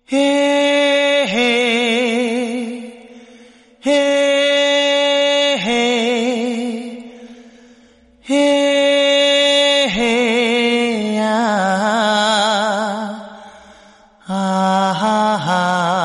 হে হে হে হে হে হে আহা হা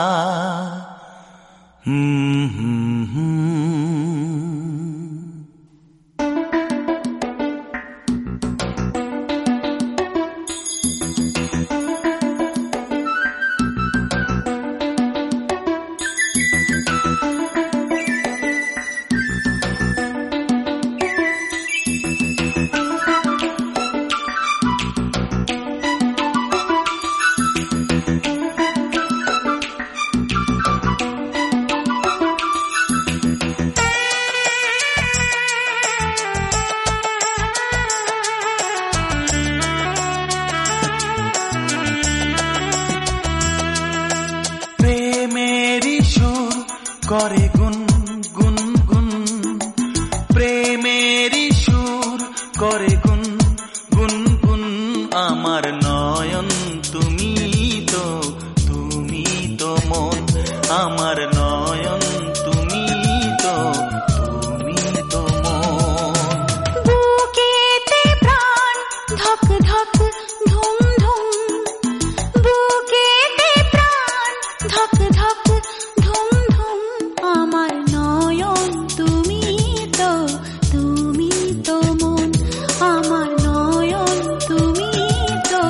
করে গুন গুন গুন প্রেমেরই সুর করে গুন গুন গুন আমার নয়ন তুমি তো মন আমার নয়ন তুমি তো মন বুকেতে প্রাণ ধক ধক ধুম ধুম বুকেতে প্রাণ ধক ধক ধুম ধুম আমার নয়ন তুমি তো মন আমার নয়ন তুমি তো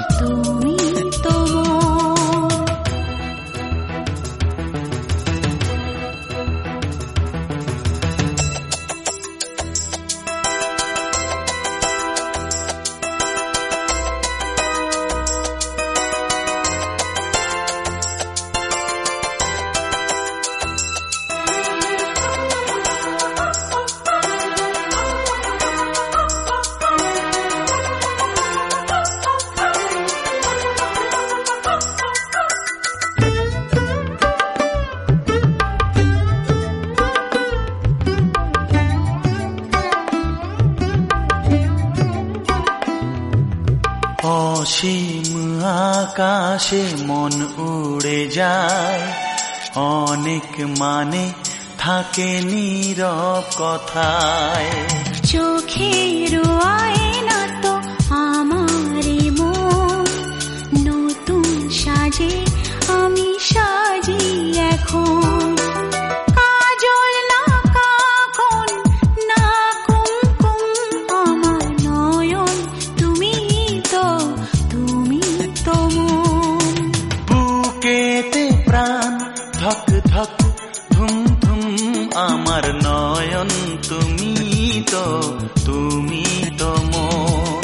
মন অসীম আকাশে মন উড়ে যায় অনেক মানে থাকে নীরব কথায় চোখের আয়না তো আমারই মন নতুন সাজে আমি সাজি এখন কাজল না কাকন না কুমকুম আমার নয়ন তুমি তো মন বুকেতে প্রাণ ধক ধক ধুম ধুম আমার নয়ন তুমি তো মন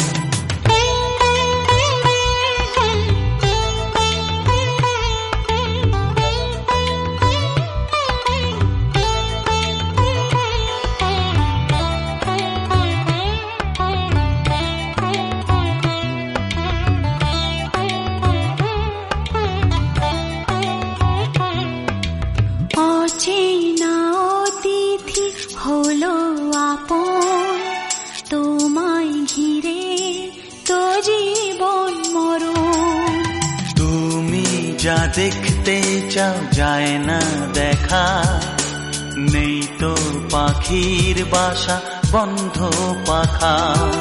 অচেনা অতিথি হলো আপন তোমায় ঘিরে তো জীবন মরণ তুমি যা দেখতে চাও যায় না দেখা নেই তো পাখির বাসা বন্ধ পাখা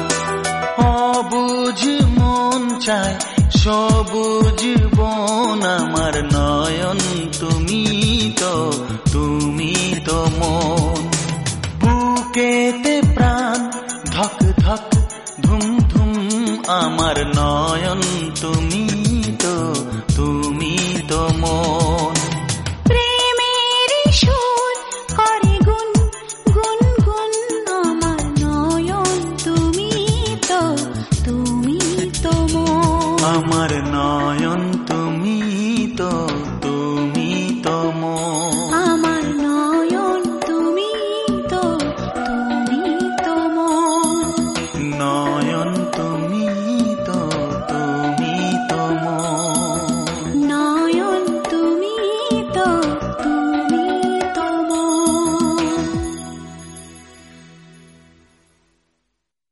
অবুঝ মন চায় সবুজ বন আমার নয়ন তুমি তো মন বুকেতে প্রাণ ধক ধক ধুম ধুম আমার নয়ন তুমি তো মন প্রেমেরই সুর করে গুন গুন গুন আমার নয়ন তুমি তো মন আমার নয়ন